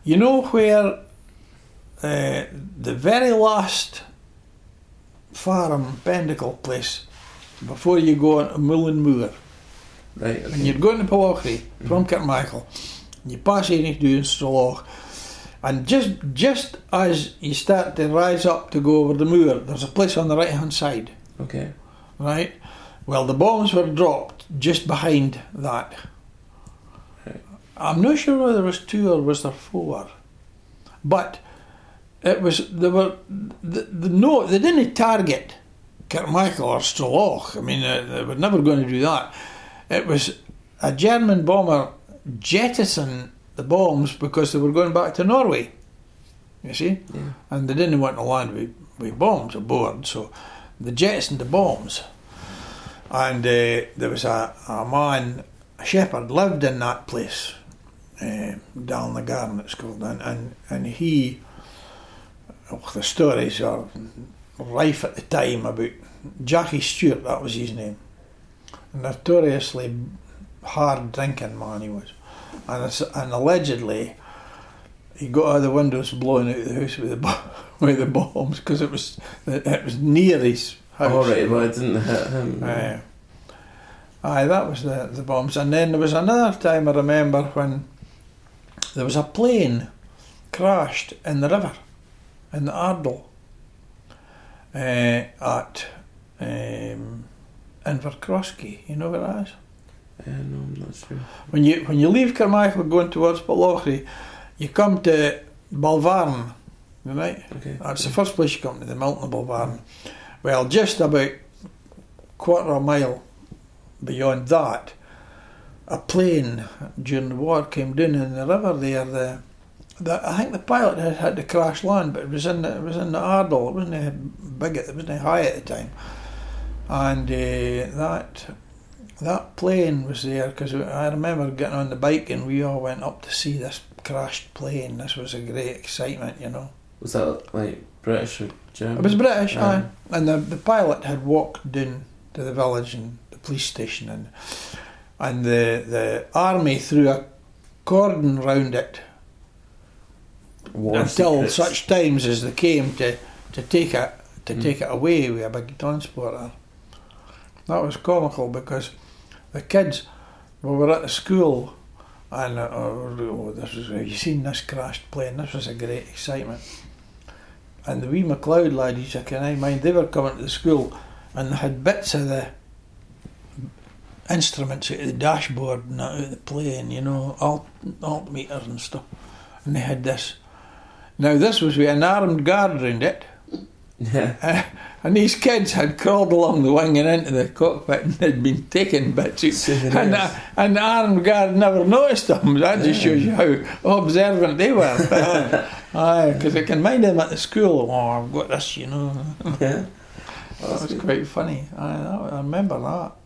You know where the very last farm, Bendicle place, before you go on to Mullen Moor, Right, okay. and you're going to Pawlockery from Kirkmichael, and you pass Ennisdhu and Straloch, and just as you start to rise up to go over the moor, there's a place on the right hand side, Okay. right? Well, the bombs were dropped just behind that. Right. I'm not sure whether there was 2 or was there 4, but it was they didn't target Kirkmichael or Straloch. I mean, they were never going to do that. It was a German bomber jettisoning the bombs because they were going back to Norway. You see, Yeah. and they didn't want to land with bombs aboard, so they jettisoned the bombs. And there was a man, a shepherd, lived in that place, down the garden it's called, and he, the stories are rife at the time about Jackie Stewart, that was his name. A notoriously hard drinking man he was, and allegedly he got out of the windows blowing out the house with the bombs because it was near his house. Oh, right, well, it didn't hit him. Aye, that was the bombs. And then there was another time I remember when there was a plane crashed in the river, in the Ardle, at Invercrosky. You know where that is? No, I'm not sure. When you leave Carmichael going towards Pawlockery, you come to Balvarn, right? Okay. That's the first place you come to, the Mountain of Balvarn. Well, just about quarter of a mile beyond that, a plane during the war came down in the river there. I think the pilot had to crash land, but it was in the Ardle. It wasn't big. It wasn't high at the time, and that plane was there because I remember getting on the bike and we all went up to see this crashed plane. This was a great excitement, you know. Was that like British or German? It was British, aye. And the pilot had walked down to the village and the police station, and the army threw a cordon round it until such times as they came to take it away with a big transporter. That was comical because the kids, we were at the school and this was, have you seen this crashed plane? This was a great excitement. And the wee MacLeod laddies, I can mind, they were coming to the school and they had bits of the instruments out of the dashboard and out of the plane, you know, altimeters and stuff. And they had this. Now this was with an armed guard round it. Yeah. And these kids had crawled along the wing and into the cockpit and had been taking bits out. And the armed guard never noticed them. That just shows you how observant they were. Aye, because I can mind them at the school. Oh, I've got this, you know. Yeah. That was quite funny. I remember that.